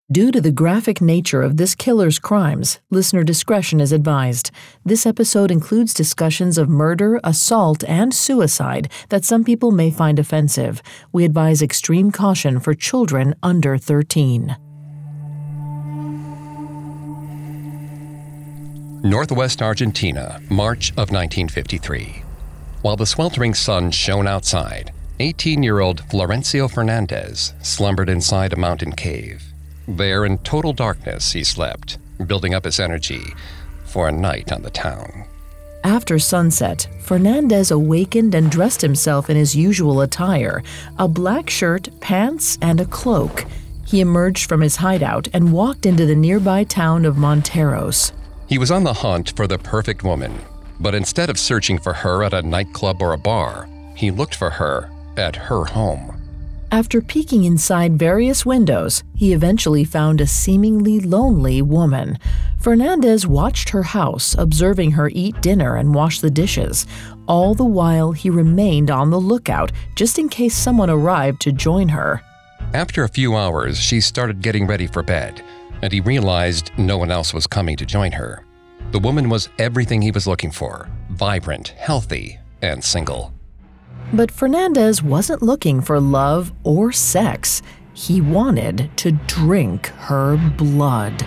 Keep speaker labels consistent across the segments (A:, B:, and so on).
A: Due to the graphic nature of this killer's crimes, listener discretion is advised. This episode includes discussions of murder, assault, and suicide that some people may find offensive. We advise extreme caution for children under 13.
B: Northwest Argentina, March of 1953. While the sweltering sun shone outside, 18-year-old Florencio Fernandez slumbered inside a mountain cave. There, in total darkness, he slept, building up his energy for a night on the town.
A: After sunset, Fernandez awakened and dressed himself in his usual attire, a black shirt, pants, and a cloak. He emerged from his hideout and walked into the nearby town of Monteros.
B: He was on the hunt for the perfect woman, but instead of searching for her at a nightclub or a bar, he looked for her at her home.
A: After peeking inside various windows, he eventually found a seemingly lonely woman. Fernandez watched her house, observing her eat dinner and wash the dishes. All the while, he remained on the lookout, just in case someone arrived to join her.
B: After a few hours, she started getting ready for bed, and he realized no one else was coming to join her. The woman was everything he was looking for: vibrant, healthy, and single.
A: But Fernandez wasn't looking for love or sex. He wanted to drink her blood.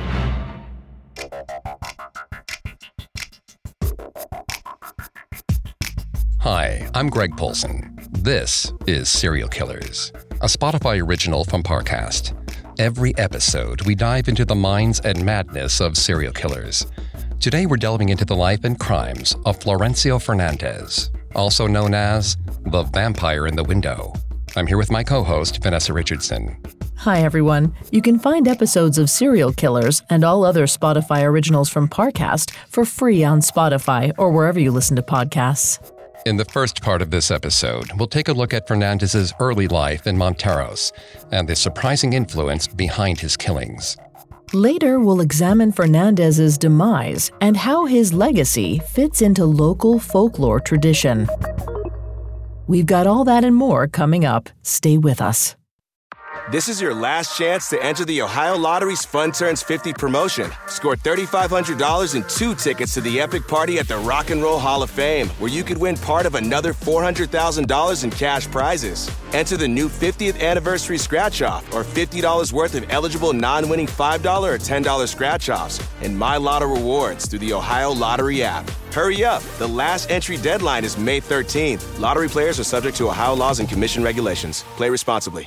B: Hi, I'm Greg Polson. This is Serial Killers, a Spotify original from Parcast. Every episode, we dive into the minds and madness of serial killers. Today, we're delving into the life and crimes of Florencio Fernandez, also known as the Vampire in the Window. I'm here with my co-host, Vanessa Richardson.
A: Hi, everyone. You can find episodes of Serial Killers and all other Spotify originals from Parcast for free on Spotify or wherever you listen to podcasts.
B: In the first part of this episode, we'll take a look at Fernandez's early life in Monteros and the surprising influence behind his killings.
A: Later, we'll examine Fernandez's demise and how his legacy fits into local folklore tradition. We've got all that and more coming up. Stay with us.
C: This is your last chance to enter the Ohio Lottery's Fun Turns 50 promotion. Score $3,500 and 2 tickets to the epic party at the Rock and Roll Hall of Fame, where you could win part of another $400,000 in cash prizes. Enter the new 50th anniversary scratch-off or $50 worth of eligible non-winning $5 or $10 scratch-offs and My Lotto rewards through the Ohio Lottery app. Hurry up. The last entry deadline is May 13th. Lottery players are subject to Ohio laws and commission regulations. Play responsibly.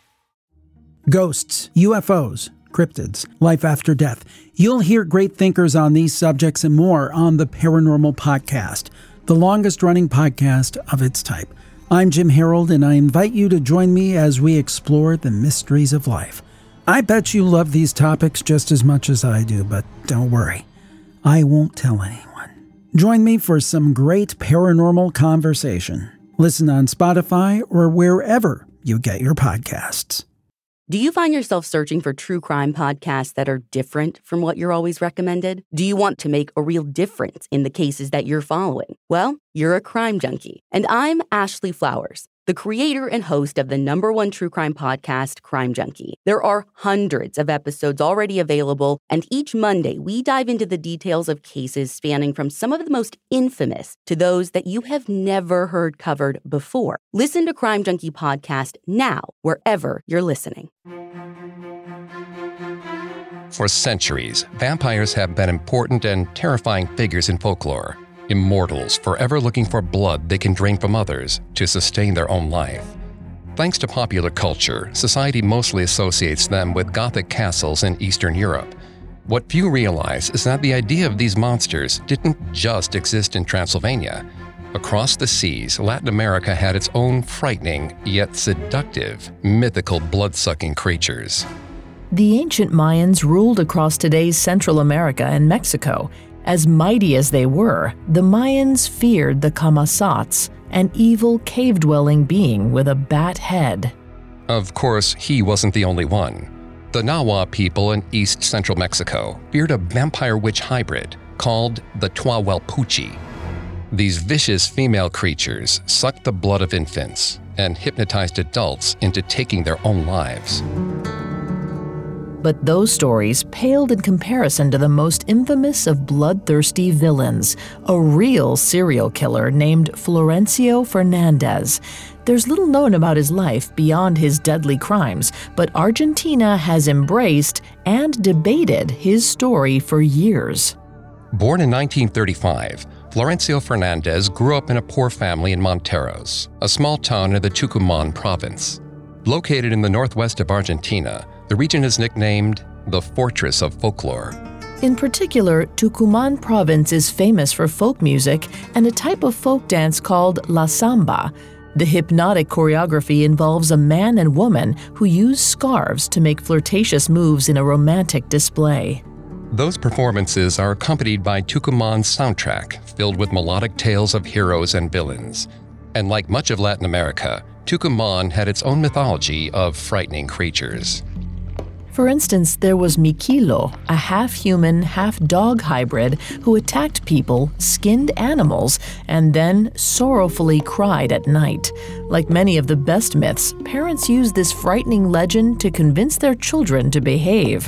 D: Ghosts, UFOs, cryptids, life after death. You'll hear great thinkers on these subjects and more on the Paranormal Podcast, the longest-running podcast of its type. I'm Jim Harold, and I invite you to join me as we explore the mysteries of life. I bet you love these topics just as much as I do, but don't worry. I won't tell anyone. Join me for some great paranormal conversation. Listen on Spotify or wherever you get your podcasts.
E: Do you find yourself searching for true crime podcasts that are different from what you're always recommended? Do you want to make a real difference in the cases that you're following? Well, you're a crime junkie. And I'm Ashley Flowers, the creator and host of the #1 true crime podcast, Crime Junkie. There are hundreds of episodes already available, and each Monday we dive into the details of cases spanning from some of the most infamous to those that you have never heard covered before. Listen to Crime Junkie Podcast now, wherever you're listening.
B: For centuries, vampires have been important and terrifying figures in folklore. Immortals forever looking for blood they can drain from others to sustain their own life. Thanks to popular culture, society mostly associates them with Gothic castles in Eastern Europe. What few realize is that the idea of these monsters didn't just exist in Transylvania. Across the seas, Latin America had its own frightening, yet seductive, mythical blood-sucking creatures.
A: The ancient Mayans ruled across today's Central America and Mexico. As mighty as they were, the Mayans feared the Camazotz, an evil cave-dwelling being with a bat head.
B: Of course, he wasn't the only one. The Nahua people in east central Mexico feared a vampire witch hybrid called the Tlahuelpuchi. These vicious female creatures sucked the blood of infants and hypnotized adults into taking their own lives.
A: But those stories paled in comparison to the most infamous of bloodthirsty villains, a real serial killer named Florencio Fernandez. There's little known about his life beyond his deadly crimes, but Argentina has embraced and debated his story for years.
B: Born in 1935, Florencio Fernandez grew up in a poor family in Monteros, a small town in the Tucumán province. Located in the northwest of Argentina, the region is nicknamed the Fortress of Folklore.
A: In particular, Tucumán province is famous for folk music and a type of folk dance called La Samba. The hypnotic choreography involves a man and woman who use scarves to make flirtatious moves in a romantic display.
B: Those performances are accompanied by Tucumán's soundtrack, filled with melodic tales of heroes and villains. And like much of Latin America, Tucumán had its own mythology of frightening creatures.
A: For instance, there was Miquilo, a half-human, half-dog hybrid who attacked people, skinned animals, and then sorrowfully cried at night. Like many of the best myths, parents used this frightening legend to convince their children to behave.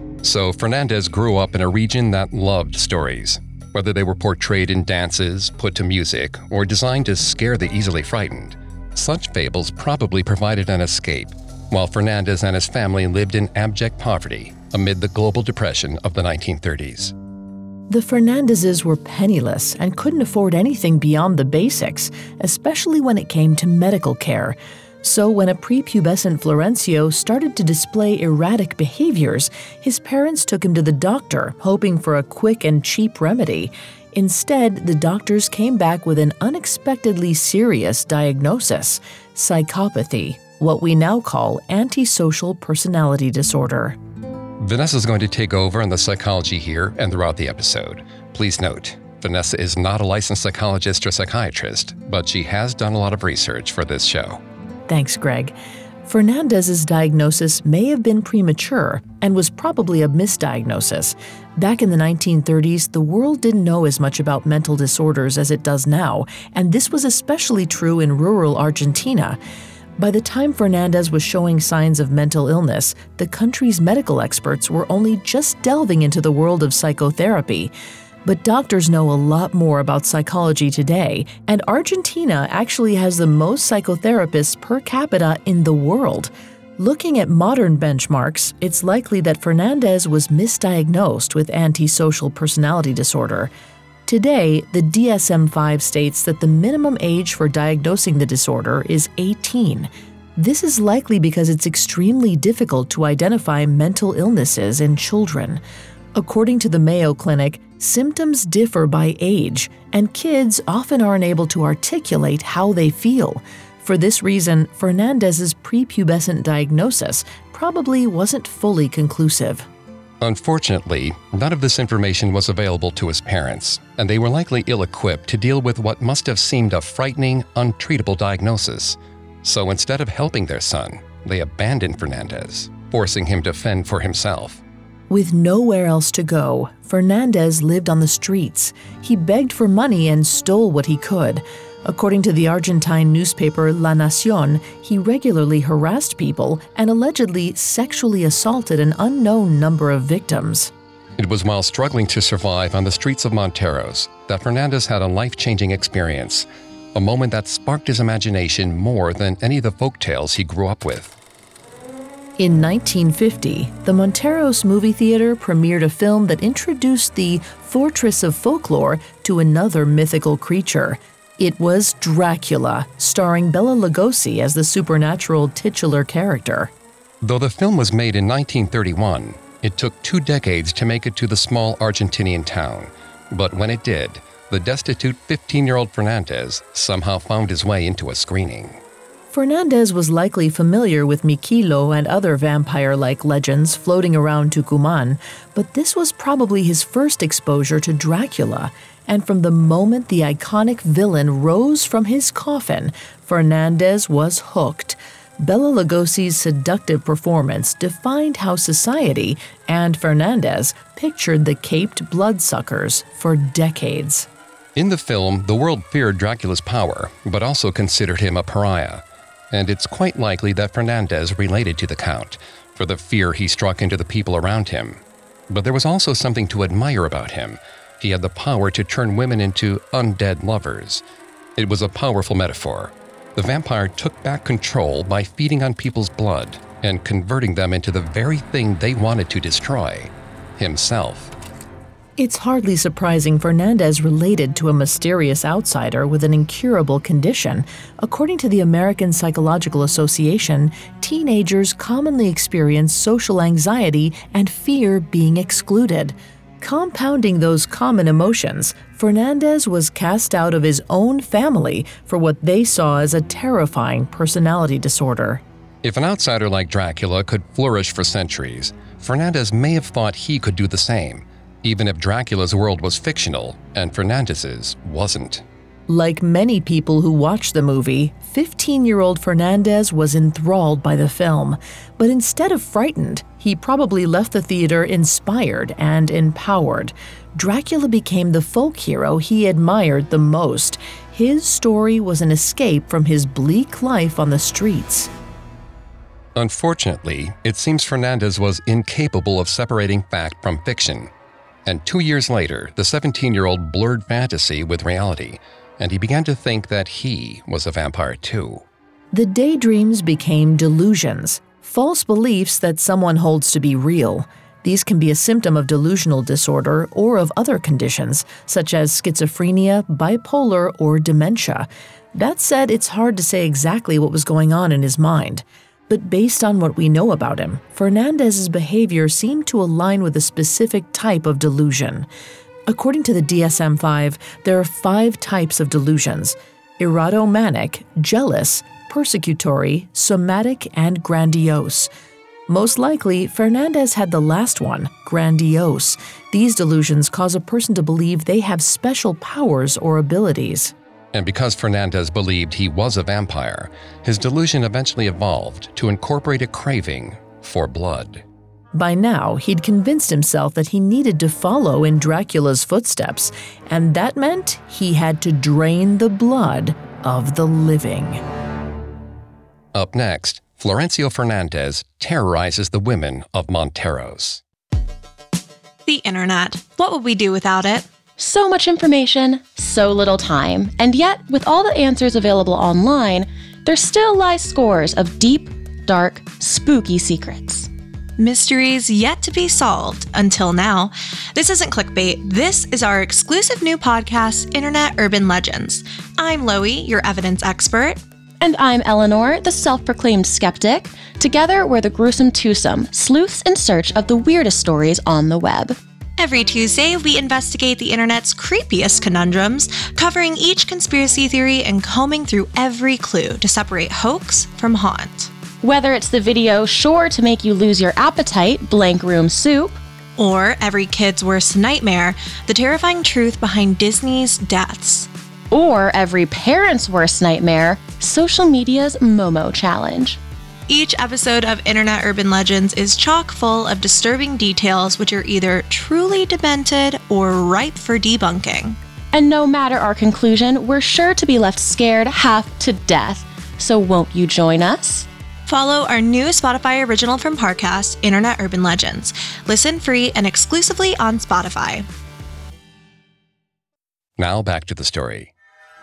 B: So Fernandez grew up in a region that loved stories. Whether they were portrayed in dances, put to music, or designed to scare the easily frightened, such fables probably provided an escape, while Fernandez and his family lived in abject poverty amid the global depression of the 1930s.
A: The Fernandezes were penniless and couldn't afford anything beyond the basics, especially when it came to medical care. So when a prepubescent Florencio started to display erratic behaviors, his parents took him to the doctor, hoping for a quick and cheap remedy. Instead, the doctors came back with an unexpectedly serious diagnosis: psychopathy, what we now call antisocial personality disorder.
B: Vanessa's going to take over on the psychology here and throughout the episode. Please note, Vanessa is not a licensed psychologist or psychiatrist, but she has done a lot of research for this show.
A: Thanks, Greg. Fernandez's diagnosis may have been premature and was probably a misdiagnosis. Back in the 1930s, the world didn't know as much about mental disorders as it does now, and this was especially true in rural Argentina. By the time Fernandez was showing signs of mental illness, the country's medical experts were only just delving into the world of psychotherapy. But doctors know a lot more about psychology today, and Argentina actually has the most psychotherapists per capita in the world. Looking at modern benchmarks, it's likely that Fernandez was misdiagnosed with antisocial personality disorder. Today, the DSM-5 states that the minimum age for diagnosing the disorder is 18. This is likely because it's extremely difficult to identify mental illnesses in children. According to the Mayo Clinic, symptoms differ by age, and kids often aren't able to articulate how they feel. For this reason, Fernandez's prepubescent diagnosis probably wasn't fully conclusive.
B: Unfortunately, none of this information was available to his parents, and they were likely ill-equipped to deal with what must have seemed a frightening, untreatable diagnosis. So instead of helping their son, they abandoned Fernandez, forcing him to fend for himself.
A: With nowhere else to go, Fernandez lived on the streets. He begged for money and stole what he could. According to the Argentine newspaper La Nación, he regularly harassed people and allegedly sexually assaulted an unknown number of victims.
B: It was while struggling to survive on the streets of Monteros that Fernandez had a life-changing experience, a moment that sparked his imagination more than any of the folktales he grew up with.
A: In 1950, the Monteros Movie Theater premiered a film that introduced the Fortress of Folklore to another mythical creature. It was Dracula, starring Bela Lugosi as the supernatural titular character.
B: Though the film was made in 1931, it took 2 decades to make it to the small Argentinian town. But when it did, the destitute 15-year-old Fernandez somehow found his way into a screening.
A: Fernandez was likely familiar with Miquilo and other vampire-like legends floating around Tucumán, but this was probably his first exposure to Dracula. And from the moment the iconic villain rose from his coffin, Fernandez was hooked. Bela Lugosi's seductive performance defined how society and Fernandez pictured the caped bloodsuckers for decades.
B: In the film, the world feared Dracula's power, but also considered him a pariah. And it's quite likely that Fernandez related to the Count, for the fear he struck into the people around him. But there was also something to admire about him. He had the power to turn women into undead lovers. It was a powerful metaphor. The vampire took back control by feeding on people's blood and converting them into the very thing they wanted to destroy, himself.
A: It's hardly surprising Fernandez related to a mysterious outsider with an incurable condition. According to the American Psychological Association, teenagers commonly experience social anxiety and fear being excluded. Compounding those common emotions, Fernandez was cast out of his own family for what they saw as a terrifying personality disorder.
B: If an outsider like Dracula could flourish for centuries, Fernandez may have thought he could do the same, even if Dracula's world was fictional and Fernandez's wasn't.
A: Like many people who watched the movie, 15-year-old Fernandez was enthralled by the film. But instead of frightened, he probably left the theater inspired and empowered. Dracula became the folk hero he admired the most. His story was an escape from his bleak life on the streets.
B: Unfortunately, it seems Fernandez was incapable of separating fact from fiction. And 2 years later, the 17-year-old blurred fantasy with reality, and he began to think that he was a vampire too.
A: The daydreams became delusions, false beliefs that someone holds to be real. These can be a symptom of delusional disorder or of other conditions, such as schizophrenia, bipolar, or dementia. That said, it's hard to say exactly what was going on in his mind. But based on what we know about him, Fernandez's behavior seemed to align with a specific type of delusion. According to the DSM-5, there are 5 types of delusions: erotomanic, jealous, persecutory, somatic, and grandiose. Most likely, Fernandez had the last one, grandiose. These delusions cause a person to believe they have special powers or abilities.
B: And because Fernandez believed he was a vampire, his delusion eventually evolved to incorporate a craving for blood.
A: By now, he'd convinced himself that he needed to follow in Dracula's footsteps, and that meant he had to drain the blood of the living.
B: Up next, Florencio Fernandez terrorizes the women of Monteros.
F: The internet. What would we do without it?
G: So much information, so little time, and yet, with all the answers available online, there still lie scores of deep, dark, spooky secrets.
F: Mysteries yet to be solved until now. This isn't clickbait. This is our exclusive new podcast, Internet Urban Legends. I'm Loie, your evidence expert.
G: And I'm Eleanor, the self-proclaimed skeptic. Together, we're the gruesome twosome, sleuths in search of the weirdest stories on the web.
F: Every Tuesday, we investigate the internet's creepiest conundrums, covering each conspiracy theory and combing through every clue to separate hoax from haunt.
G: Whether it's the video sure to make you lose your appetite, Blank Room Soup,
F: or every kid's worst nightmare, the terrifying truth behind Disney's deaths.
G: Or every parent's worst nightmare, social media's Momo challenge.
F: Each episode of Internet Urban Legends is chock full of disturbing details which are either truly demented or ripe for debunking.
G: And no matter our conclusion, we're sure to be left scared half to death. So won't you join us?
F: Follow our new Spotify original from Parcast, Internet Urban Legends. Listen free and exclusively on Spotify.
B: Now back to the story.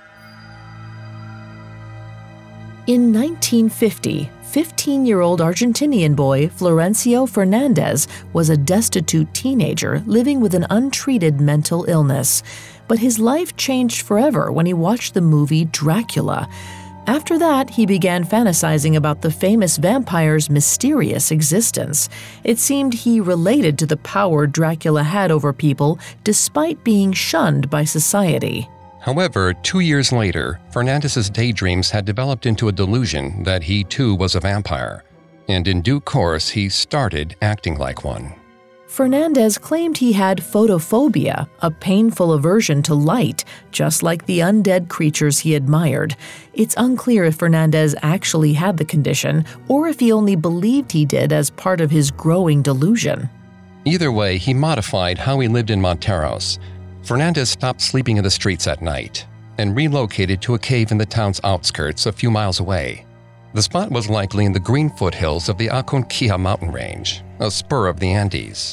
A: In 1950, 15-year-old Argentinian boy Florencio Fernandez was a destitute teenager living with an untreated mental illness. But his life changed forever when he watched the movie Dracula. After that, he began fantasizing about the famous vampire's mysterious existence. It seemed he related to the power Dracula had over people despite being shunned by society.
B: However, 2 years later, Fernandez's daydreams had developed into a delusion that he too was a vampire, and in due course he started acting like one.
A: Fernandez claimed he had photophobia, a painful aversion to light, just like the undead creatures he admired. It's unclear if Fernandez actually had the condition, or if he only believed he did as part of his growing delusion.
B: Either way, he modified how he lived in Monteros. Fernandez stopped sleeping in the streets at night and relocated to a cave in the town's outskirts a few miles away. The spot was likely in the green foothills of the Aconcagua mountain range, a spur of the Andes.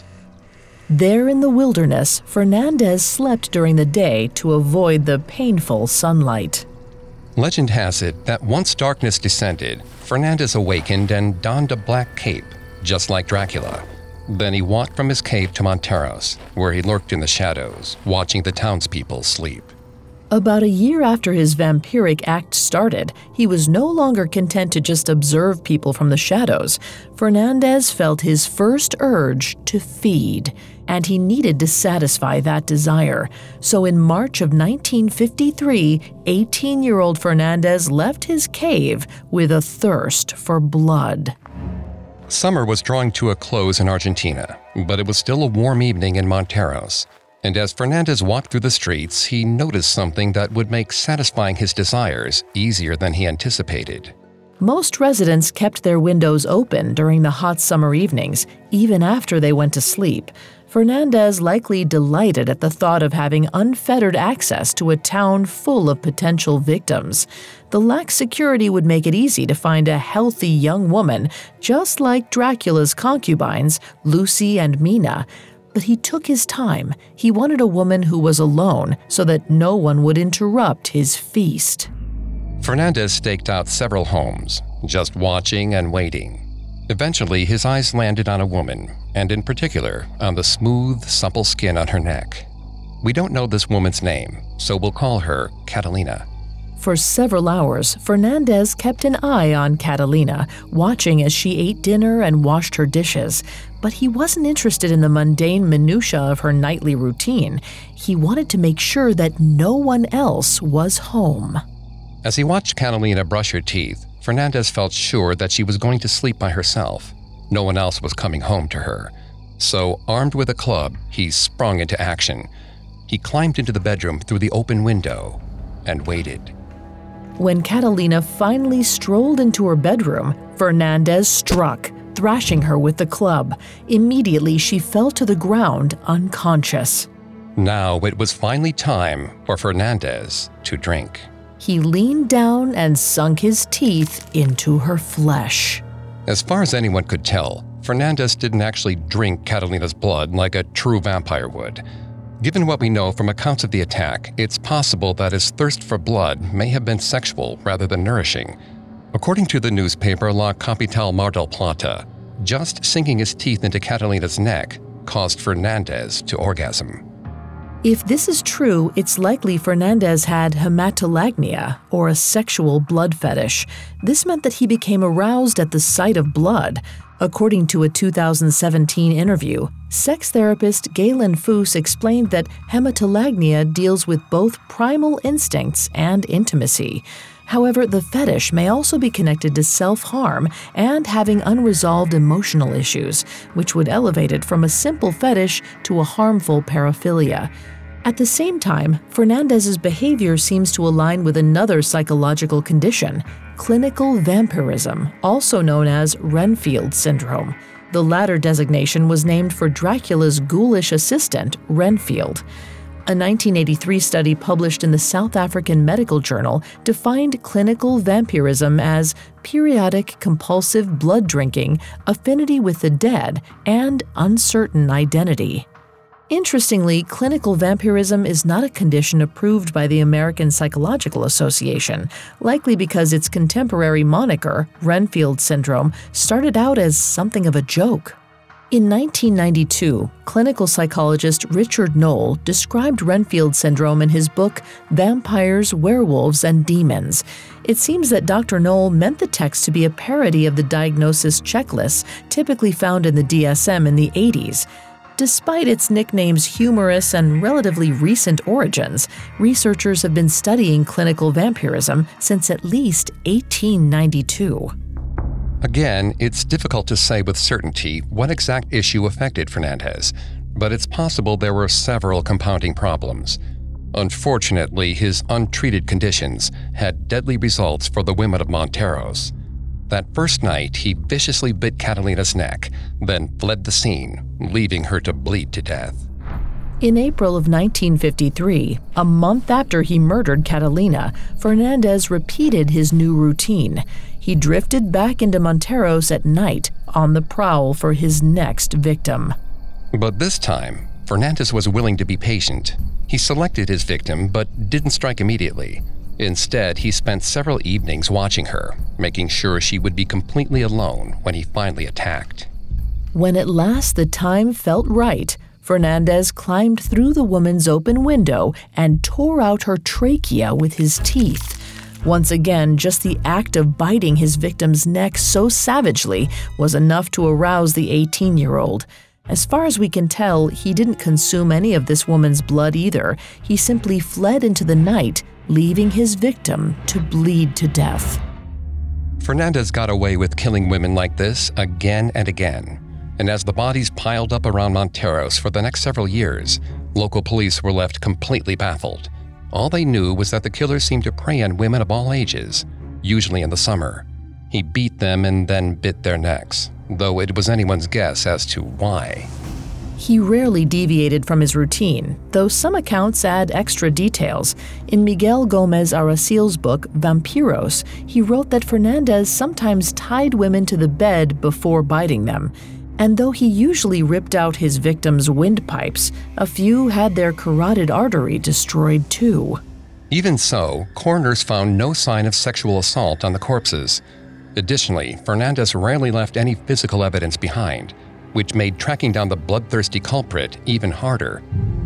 A: There in the wilderness, Fernandez slept during the day to avoid the painful sunlight.
B: Legend has it that once darkness descended, Fernandez awakened and donned a black cape, just like Dracula. Then he walked from his cave to Monteros, where he lurked in the shadows, watching the townspeople sleep.
A: About a year after his vampiric act started, he was no longer content to just observe people from the shadows. Fernandez felt his first urge to feed, and he needed to satisfy that desire. So in March of 1953, 18-year-old Fernandez left his cave with a thirst for blood.
B: Summer was drawing to a close in Argentina, but it was still a warm evening in Monteros. And as Fernandez walked through the streets, he noticed something that would make satisfying his desires easier than he anticipated.
A: Most residents kept their windows open during the hot summer evenings, even after they went to sleep. Fernandez likely delighted at the thought of having unfettered access to a town full of potential victims. The lax security would make it easy to find a healthy young woman, just like Dracula's concubines, Lucy and Mina. But he took his time. He wanted a woman who was alone so that no one would interrupt his feast.
B: Fernandez staked out several homes, just watching and waiting. Eventually, his eyes landed on a woman, and in particular, on the smooth, supple skin on her neck. We don't know this woman's name, so we'll call her Catalina.
A: For several hours, Fernandez kept an eye on Catalina, watching as she ate dinner and washed her dishes. But he wasn't interested in the mundane minutiae of her nightly routine. He wanted to make sure that no one else was home.
B: As he watched Catalina brush her teeth, Fernandez felt sure that she was going to sleep by herself. No one else was coming home to her. So, armed with a club, he sprung into action. He climbed into the bedroom through the open window and waited.
A: When Catalina finally strolled into her bedroom, Fernandez struck, thrashing her with the club. Immediately, she fell to the ground, unconscious.
B: Now it was finally time for Fernandez to drink.
A: He leaned down and sunk his teeth into her flesh.
B: As far as anyone could tell, Fernandez didn't actually drink Catalina's blood like a true vampire would. Given what we know from accounts of the attack, it's possible that his thirst for blood may have been sexual rather than nourishing. According to the newspaper La Capital Mar del Plata, just sinking his teeth into Catalina's neck caused Fernandez to orgasm.
A: If this is true, it's likely Fernandez had hematolagnia, or a sexual blood fetish. This meant that he became aroused at the sight of blood. According to a 2017 interview, sex therapist Galen Foose explained that hematolagnia deals with both primal instincts and intimacy. However, the fetish may also be connected to self-harm and having unresolved emotional issues, which would elevate it from a simple fetish to a harmful paraphilia. At the same time, Fernandez's behavior seems to align with another psychological condition, clinical vampirism, also known as Renfield syndrome. The latter designation was named for Dracula's ghoulish assistant, Renfield. A 1983 study published in the South African Medical Journal defined clinical vampirism as periodic compulsive blood drinking, affinity with the dead, and uncertain identity. Interestingly, clinical vampirism is not a condition approved by the American Psychological Association, likely because its contemporary moniker, Renfield syndrome, started out as something of a joke. In 1992, clinical psychologist Richard Knoll described Renfield syndrome in his book Vampires, Werewolves, and Demons. It seems that Dr. Knoll meant the text to be a parody of the diagnosis checklists typically found in the DSM in the 80s. Despite its nickname's humorous and relatively recent origins, researchers have been studying clinical vampirism since at least 1892.
B: Again, it's difficult to say with certainty what exact issue affected Fernandez, but it's possible there were several compounding problems. Unfortunately, his untreated conditions had deadly results for the women of Monteros. That first night, he viciously bit Catalina's neck, then fled the scene, leaving her to bleed to death.
A: In April of 1953, a month after he murdered Catalina, Fernandez repeated his new routine. He drifted back into Monteros at night, on the prowl for his next victim.
B: But this time, Fernandez was willing to be patient. He selected his victim, but didn't strike immediately. Instead, he spent several evenings watching her, making sure she would be completely alone when he finally attacked.
A: When at last the time felt right, Fernandez climbed through the woman's open window and tore out her trachea with his teeth. Once again, just the act of biting his victim's neck so savagely was enough to arouse the 18-year-old. As far as we can tell, he didn't consume any of this woman's blood either. He simply fled into the night, leaving his victim to bleed to death.
B: Fernandez got away with killing women like this again and again. And as the bodies piled up around Monteros for the next several years, local police were left completely baffled. All they knew was that the killer seemed to prey on women of all ages, usually in the summer. He beat them and then bit their necks, though it was anyone's guess as to why.
A: He rarely deviated from his routine, though some accounts add extra details. In Miguel Gomez Aracil's book, Vampiros, he wrote that Fernandez sometimes tied women to the bed before biting them. And though he usually ripped out his victims' windpipes, a few had their carotid artery destroyed too.
B: Even so, coroners found no sign of sexual assault on the corpses. Additionally, Fernandez rarely left any physical evidence behind, which made tracking down the bloodthirsty culprit even harder.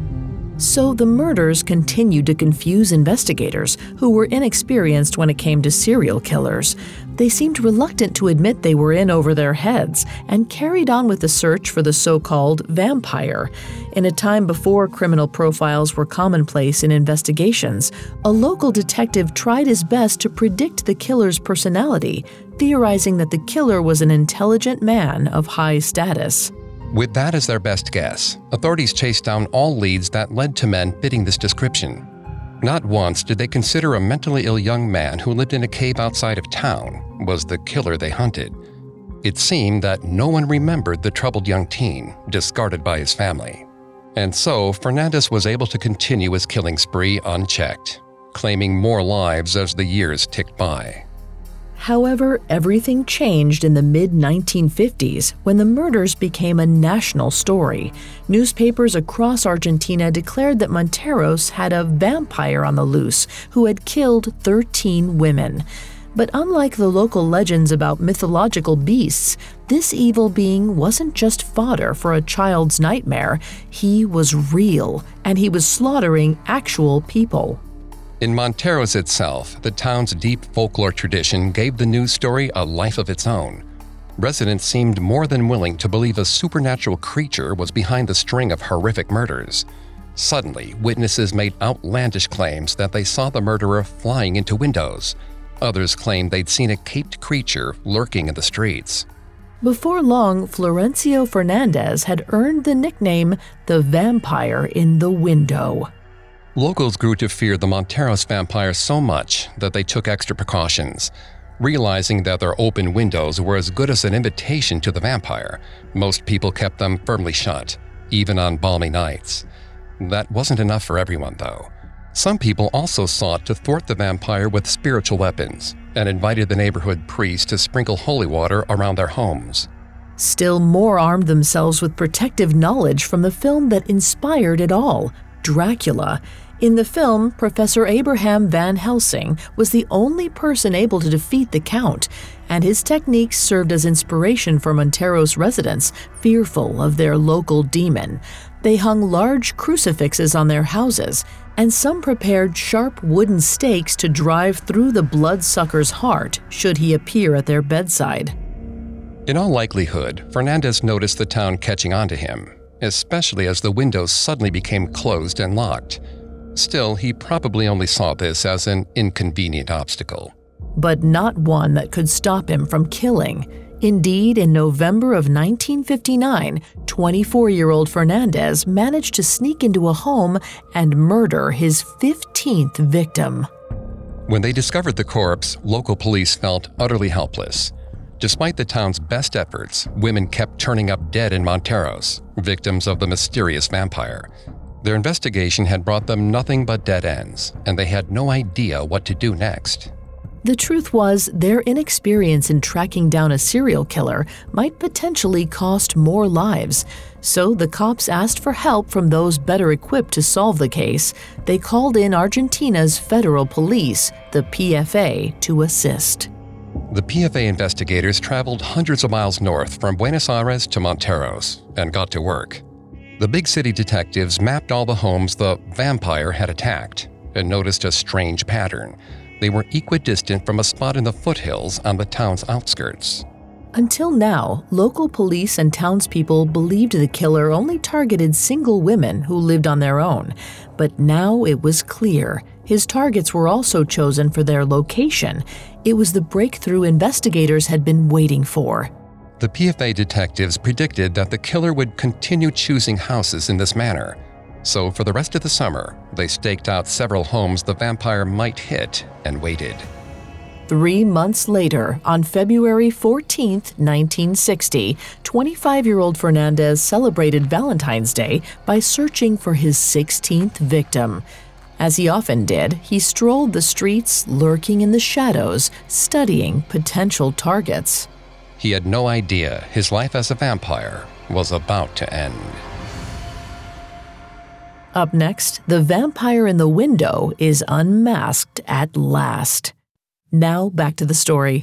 A: So the murders continued to confuse investigators who were inexperienced when it came to serial killers. They seemed reluctant to admit they were in over their heads and carried on with the search for the so-called vampire. In a time before criminal profiles were commonplace in investigations, a local detective tried his best to predict the killer's personality, theorizing that the killer was an intelligent man of high status.
B: With that as their best guess, authorities chased down all leads that led to men fitting this description. Not once did they consider a mentally ill young man who lived in a cave outside of town was the killer they hunted. It seemed that no one remembered the troubled young teen, discarded by his family. And so, Fernandez was able to continue his killing spree unchecked, claiming more lives as the years ticked by.
A: However, everything changed in the mid-1950s when the murders became a national story. Newspapers across Argentina declared that Monteros had a vampire on the loose who had killed 13 women. But unlike the local legends about mythological beasts, this evil being wasn't just fodder for a child's nightmare. He was real, and he was slaughtering actual people.
B: In Monteros itself, the town's deep folklore tradition gave the news story a life of its own. Residents seemed more than willing to believe a supernatural creature was behind the string of horrific murders. Suddenly, witnesses made outlandish claims that they saw the murderer flying into windows. Others claimed they'd seen a caped creature lurking in the streets.
A: Before long, Florencio Fernandez had earned the nickname the Vampire in the Window.
B: Locals grew to fear the Monteros vampire so much that they took extra precautions. Realizing that their open windows were as good as an invitation to the vampire, most people kept them firmly shut, even on balmy nights. That wasn't enough for everyone, though. Some people also sought to thwart the vampire with spiritual weapons and invited the neighborhood priests to sprinkle holy water around their homes.
A: Still more armed themselves with protective knowledge from the film that inspired it all, Dracula. In the film, Professor Abraham Van Helsing was the only person able to defeat the Count, and his techniques served as inspiration for Monteros residents, fearful of their local demon. They hung large crucifixes on their houses, and some prepared sharp wooden stakes to drive through the bloodsucker's heart should he appear at their bedside.
B: In all likelihood, Fernandez noticed the town catching on to him, especially as the windows suddenly became closed and locked. Still, he probably only saw this as an inconvenient obstacle.
A: But not one that could stop him from killing. Indeed, in November of 1959, 24-year-old Fernandez managed to sneak into a home and murder his 15th victim.
B: When they discovered the corpse, local police felt utterly helpless. Despite the town's best efforts, women kept turning up dead in Monteros, victims of the mysterious vampire. Their investigation had brought them nothing but dead ends, and they had no idea what to do next.
A: The truth was, their inexperience in tracking down a serial killer might potentially cost more lives. So the cops asked for help from those better equipped to solve the case. They called in Argentina's federal police, the PFA, to assist.
B: The PFA investigators traveled hundreds of miles north from Buenos Aires to Monteros and got to work. The big city detectives mapped all the homes the vampire had attacked and noticed a strange pattern. They were equidistant from a spot in the foothills on the town's outskirts.
A: Until now, local police and townspeople believed the killer only targeted single women who lived on their own. But now it was clear. His targets were also chosen for their location. It was the breakthrough investigators had been waiting for.
B: The PFA detectives predicted that the killer would continue choosing houses in this manner. So for the rest of the summer, they staked out several homes the vampire might hit and waited.
A: 3 months later, on February 14, 1960, 25-year-old Fernandez celebrated Valentine's Day by searching for his 16th victim. As he often did, he strolled the streets, lurking in the shadows, studying potential targets.
B: He had no idea his life as a vampire was about to end.
A: Up next, the vampire in the window is unmasked at last. Now back to the story.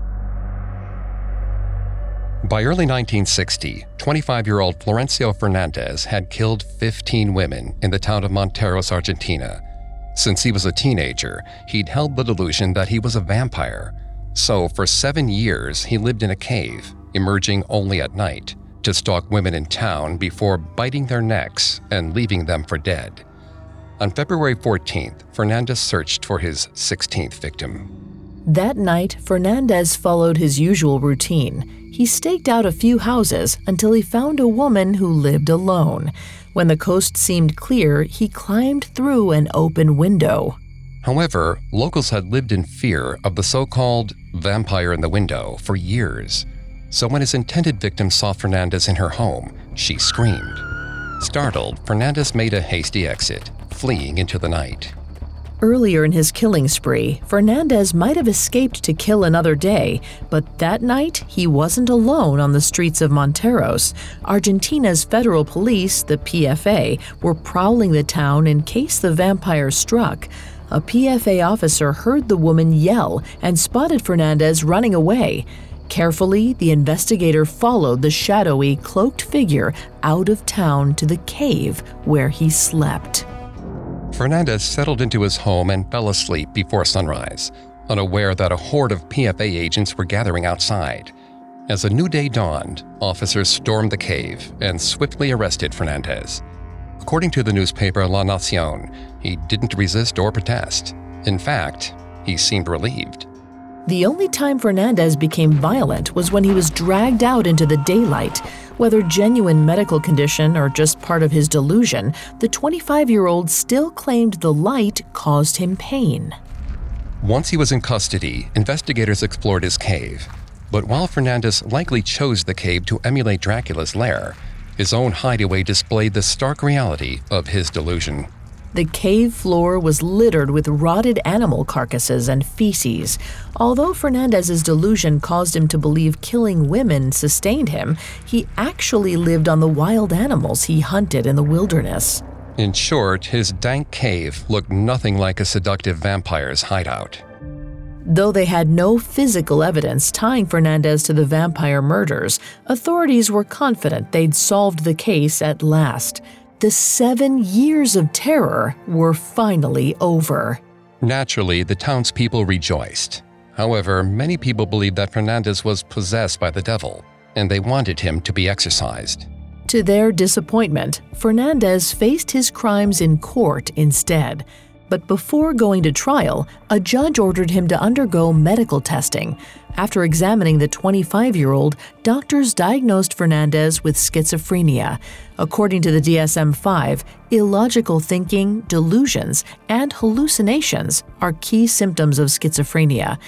B: By early 1960, 25-year-old Florencio Fernandez had killed 15 women in the town of Monteros, Argentina. Since he was a teenager, he'd held the delusion that he was a vampire. So for 7 years, he lived in a cave, emerging only at night, to stalk women in town before biting their necks and leaving them for dead. On February 14th, Fernandez searched for his 16th victim.
A: That night, Fernandez followed his usual routine. He staked out a few houses until he found a woman who lived alone. When the coast seemed clear, he climbed through an open window.
B: However, locals had lived in fear of the so-called vampire in the window for years. So when his intended victim saw Fernandez in her home, she screamed. Startled, Fernandez made a hasty exit, fleeing into the night.
A: Earlier in his killing spree, Fernandez might have escaped to kill another day, but that night he wasn't alone on the streets of Monteros. Argentina's federal police, the PFA, were prowling the town in case the vampire struck. A PFA officer heard the woman yell and spotted Fernandez running away. Carefully, the investigator followed the shadowy, cloaked figure out of town to the cave where he slept.
B: Fernandez settled into his home and fell asleep before sunrise, unaware that a horde of PFA agents were gathering outside. As a new day dawned, officers stormed the cave and swiftly arrested Fernandez. According to the newspaper La Nación, he didn't resist or protest. In fact, he seemed relieved.
A: The only time Fernandez became violent was when he was dragged out into the daylight. Whether genuine medical condition or just part of his delusion, the 25-year-old still claimed the light caused him pain.
B: Once he was in custody, investigators explored his cave. But while Fernandez likely chose the cave to emulate Dracula's lair, his own hideaway displayed the stark reality of his delusion.
A: The cave floor was littered with rotted animal carcasses and feces. Although Fernandez's delusion caused him to believe killing women sustained him, he actually lived on the wild animals he hunted in the wilderness.
B: In short, his dank cave looked nothing like a seductive vampire's hideout.
A: Though they had no physical evidence tying Fernandez to the vampire murders, authorities were confident they'd solved the case at last. The 7 years of terror were finally over.
B: Naturally, the townspeople rejoiced. However, many people believed that Fernandez was possessed by the devil, and they wanted him to be exorcised.
A: To their disappointment, Fernandez faced his crimes in court instead. But before going to trial, a judge ordered him to undergo medical testing. After examining the 25-year-old, doctors diagnosed Fernandez with schizophrenia. According to the DSM-5, illogical thinking, delusions, and hallucinations are key symptoms of schizophrenia.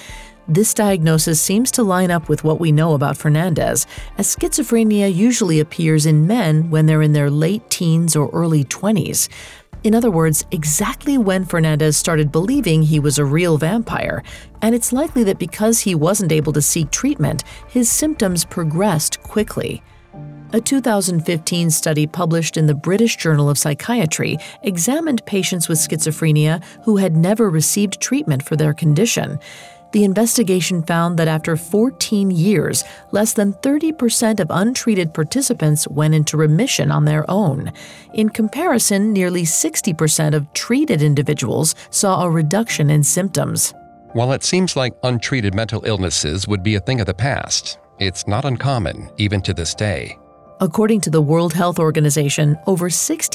A: This diagnosis seems to line up with what we know about Fernandez, as schizophrenia usually appears in men when they're in their late teens or early 20s. In other words, exactly when Fernandez started believing he was a real vampire, and it's likely that because he wasn't able to seek treatment, his symptoms progressed quickly. A 2015 study published in the British Journal of Psychiatry examined patients with schizophrenia who had never received treatment for their condition. The investigation found that after 14 years, less than 30% of untreated participants went into remission on their own. In comparison, nearly 60% of treated individuals saw a reduction in symptoms.
B: While it seems like untreated mental illnesses would be a thing of the past, it's not uncommon, even to this day.
A: According to the World Health Organization, over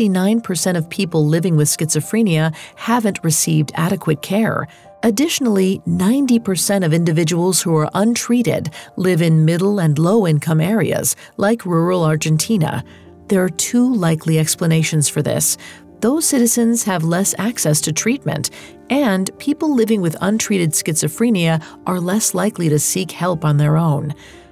A: 69% of people living with schizophrenia haven't received adequate care. Additionally, 90% of individuals who are untreated live in middle and low-income areas, like rural Argentina. There are two likely explanations for this. Those citizens have less access to treatment, and people living with untreated schizophrenia are less likely to seek help on their own.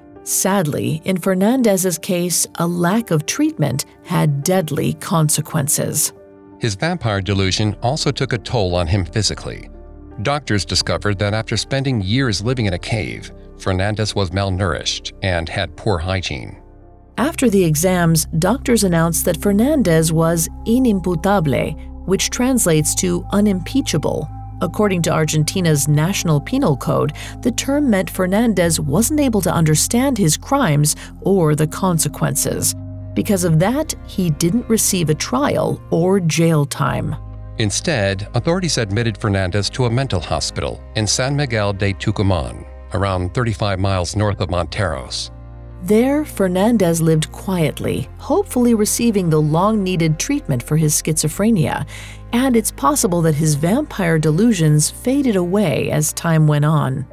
A: Sadly, in Fernandez's case, a lack of treatment had deadly consequences.
B: His vampire delusion also took a toll on him physically. Doctors discovered that after spending years living in a cave, Fernandez was malnourished and had poor hygiene.
A: After the exams, doctors announced that Fernandez was inimputable, which translates to unimpeachable. According to Argentina's National Penal Code, the term meant Fernandez wasn't able to understand his crimes or the consequences. Because of that, he didn't receive a trial or jail time.
B: Instead, authorities admitted Fernandez to a mental hospital in San Miguel de Tucumán, around 35 miles north of Monteros.
A: There, Fernandez lived quietly, hopefully receiving the long-needed treatment for his schizophrenia, and it's possible that his vampire delusions faded away as time went on.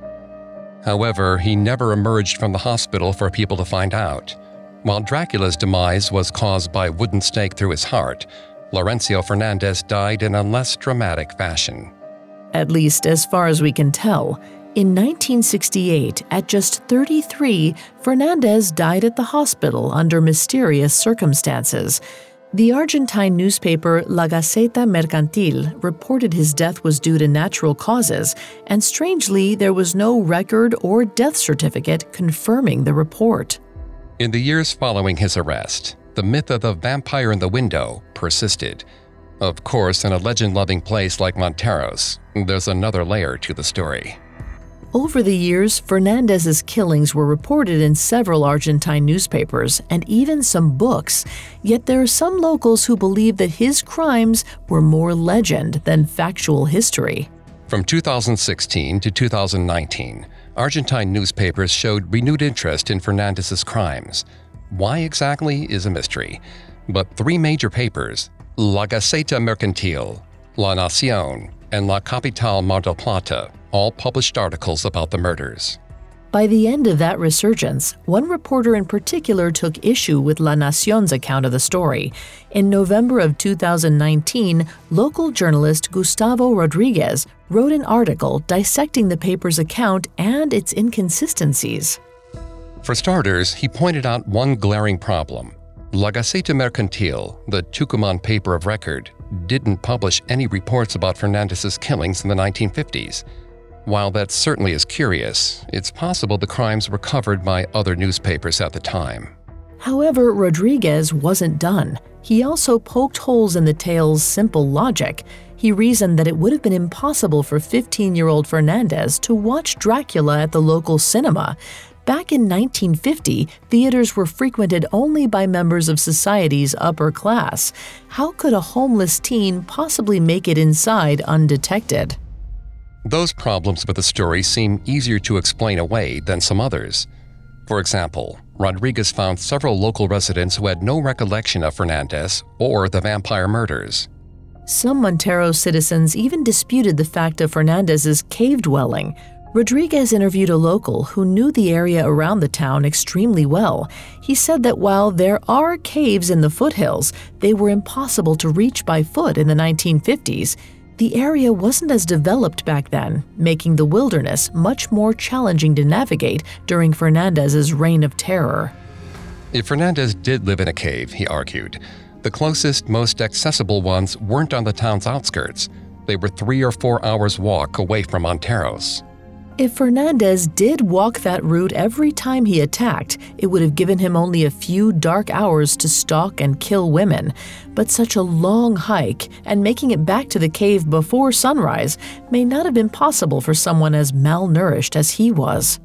B: However, he never emerged from the hospital for people to find out. While Dracula's demise was caused by a wooden stake through his heart, Laurencio Fernandez died in a less dramatic fashion.
A: At least as far as we can tell. In 1968, at just 33, Fernandez died at the hospital under mysterious circumstances. The Argentine newspaper La Gaceta Mercantil reported his death was due to natural causes, and strangely, there was no record or death certificate confirming the report.
B: In the years following his arrest, the myth of the vampire in the window persisted. Of course, in a legend-loving place like Monteros, there's another layer to the story.
A: Over the years, Fernandez's killings were reported in several Argentine newspapers and even some books, yet there are some locals who believe that his crimes were more legend than factual history.
B: From 2016 to 2019, Argentine newspapers showed renewed interest in Fernandez's crimes. Why exactly is a mystery, but three major papers, La Gaceta Mercantil, La Nación, and La Capital Mar del Plata, all published articles about the murders.
A: By the end of that resurgence, one reporter in particular took issue with La Nación's account of the story. In November of 2019, local journalist Gustavo Rodriguez wrote an article dissecting the paper's account and its inconsistencies.
B: For starters, he pointed out one glaring problem. La Gaceta Mercantil, the Tucumán paper of record, didn't publish any reports about Fernandez's killings in the 1950s. While that certainly is curious, it's possible the crimes were covered by other newspapers at the time.
A: However, Rodriguez wasn't done. He also poked holes in the tale's simple logic. He reasoned that it would have been impossible for 15-year-old Fernandez to watch Dracula at the local cinema. Back in 1950, theaters were frequented only by members of society's upper class. How could a homeless teen possibly make it inside undetected?
B: Those problems with the story seem easier to explain away than some others. For example, Rodriguez found several local residents who had no recollection of Fernandez or the vampire murders.
A: Some Monteros citizens even disputed the fact of Fernandez's cave dwelling. Rodriguez interviewed a local who knew the area around the town extremely well. He said that while there are caves in the foothills, they were impossible to reach by foot in the 1950s. The area wasn't as developed back then, making the wilderness much more challenging to navigate during Fernandez's reign of terror.
B: If Fernandez did live in a cave, he argued, the closest, most accessible ones weren't on the town's outskirts. They were 3 or 4 hours' walk away from Monteros.
A: If Fernandez did walk that route every time he attacked, it would have given him only a few dark hours to stalk and kill women. But such a long hike and making it back to the cave before sunrise may not have been possible for someone as malnourished as he was.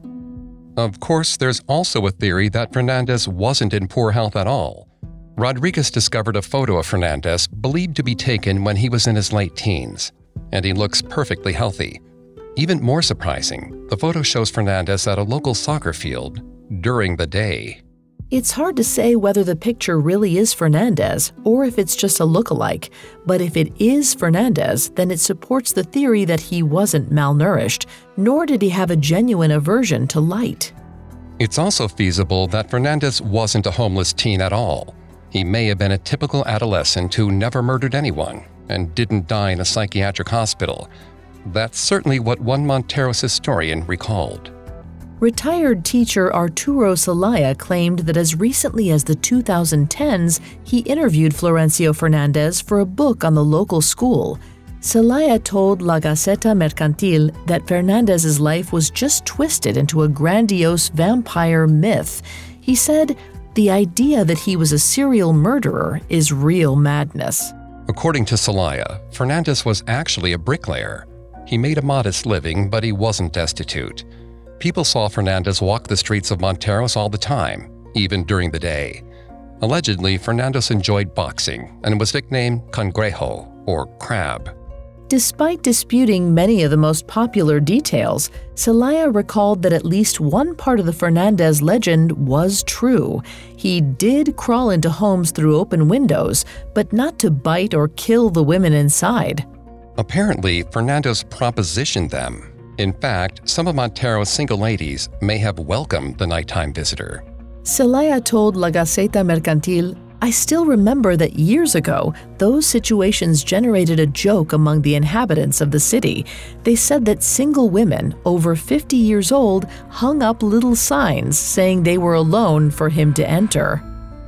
B: Of course, there's also a theory that Fernandez wasn't in poor health at all. Rodriguez discovered a photo of Fernandez believed to be taken when he was in his late teens, and he looks perfectly healthy. Even more surprising, the photo shows Fernandez at a local soccer field during the day.
A: It's hard to say whether the picture really is Fernandez or if it's just a look-alike, but if it is Fernandez, then it supports the theory that he wasn't malnourished, nor did he have a genuine aversion to light.
B: It's also feasible that Fernandez wasn't a homeless teen at all. He may have been a typical adolescent who never murdered anyone and didn't die in a psychiatric hospital. That's certainly what one Monteros historian recalled.
A: Retired teacher Arturo Celaya claimed that as recently as the 2010s, he interviewed Florencio Fernandez for a book on the local school. Celaya told La Gaceta Mercantil that Fernandez's life was just twisted into a grandiose vampire myth. He said, "The idea that he was a serial murderer is real madness."
B: According to Celaya, Fernandez was actually a bricklayer. He made a modest living, but he wasn't destitute. People saw Fernandez walk the streets of Monteros all the time, even during the day. Allegedly, Fernandez enjoyed boxing and was nicknamed Cangrejo, or Crab.
A: Despite disputing many of the most popular details, Celaya recalled that at least one part of the Fernandez legend was true. He did crawl into homes through open windows, but not to bite or kill the women inside.
B: Apparently, Fernandez propositioned them. In fact, some of Montero's single ladies may have welcomed the nighttime visitor.
A: Celaya told La Gaceta Mercantil, "I still remember that years ago, those situations generated a joke among the inhabitants of the city. They said that single women, over 50 years old, hung up little signs saying they were alone for him to enter."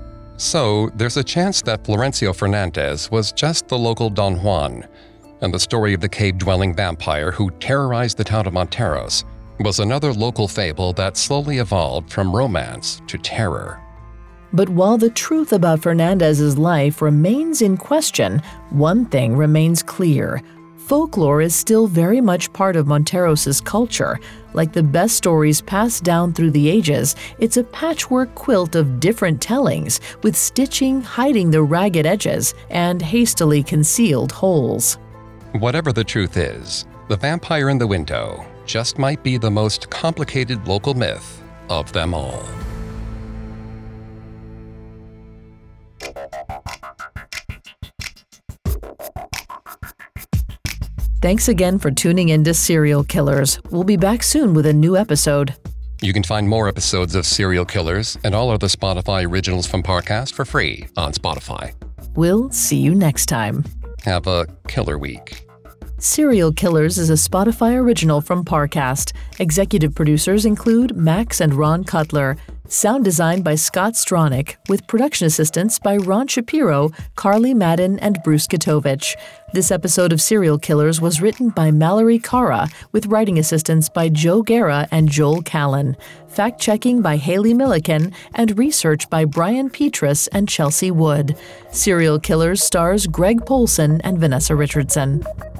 B: So, there's a chance that Florencio Fernandez was just the local Don Juan, and the story of the cave-dwelling vampire who terrorized the town of Monteros was another local fable that slowly evolved from romance to terror.
A: But while the truth about Fernandez's life remains in question, one thing remains clear. Folklore is still very much part of Monteros' culture. Like the best stories passed down through the ages, it's a patchwork quilt of different tellings, with stitching hiding the ragged edges and hastily concealed holes.
B: Whatever the truth is, the vampire in the window just might be the most complicated local myth of them all.
A: Thanks again for tuning in to Serial Killers. We'll be back soon with a new episode.
B: You can find more episodes of Serial Killers and all other Spotify originals from Parcast for free on Spotify.
A: We'll see you next time.
B: Have a killer week.
A: Serial Killers is a Spotify original from Parcast. Executive producers include Max and Ron Cutler. Sound design by Scott Stronach, with production assistance by Ron Shapiro, Carly Madden, and Bruce Katovich. This episode of Serial Killers was written by Mallory Cara, with writing assistance by Joe Guerra and Joel Callan. Fact-checking by Haley Milliken, and research by Brian Petrus and Chelsea Wood. Serial Killers stars Greg Polson and Vanessa Richardson.